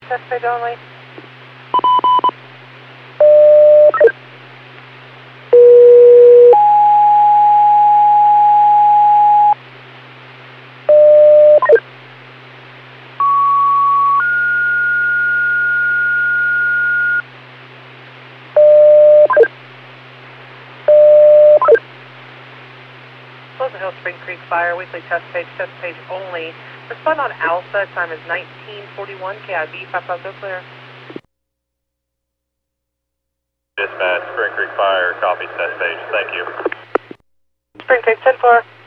Test page only. Pleasant Hill Spring Creek Fire, weekly test page only. Respond on Alpha, time is 1941, KIV 550 clear. Dispatch, Spring Creek Fire, copy test page, thank you. Spring Creek 10-4.